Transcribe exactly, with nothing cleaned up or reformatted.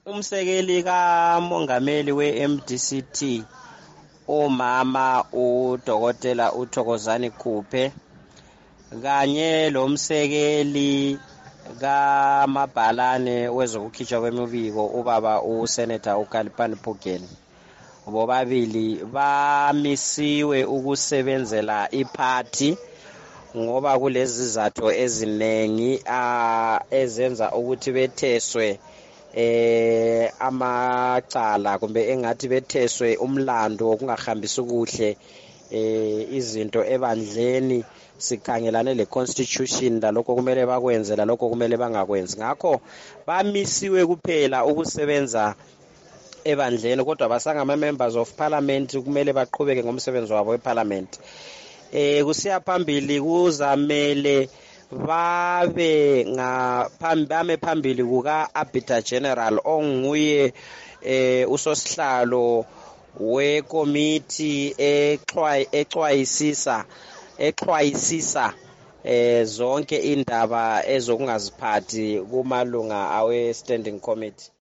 Umsekeli kamongameli we-M D C T umama uDokotela uThokozani Khuphe kanye lomsekeli kaMabhalane wezokukhitshwa kwemibiko ubaba uSenator uKhalipani Pugeni, bobabili bamisiwe ukusebenzela iphathi ngoba kulezi zizathu ezinengi ezenza ukuthi betheswe eh amacala kumbe engathi betheswe umlando okungahambisi kuhle eh izinto ebandleni sikhangelane le constitution lalokho kumele bakwenze lalokho kumele bangakwenzi. Ngakho bamisiwe kuphela ukusebenza ebandleni, kodwa basangama members of parliament kumele baqhubeke ngomsebenzi wabo weparliament. Eh kusiya phambili kuzamele babe ngaphambi phambili kuka Arbiter General onguye eh usosihlalo wekomiti exway exwayisisa exwayisisa eh zonke indaba ezokungaziphathi kumalunga awe standing committee.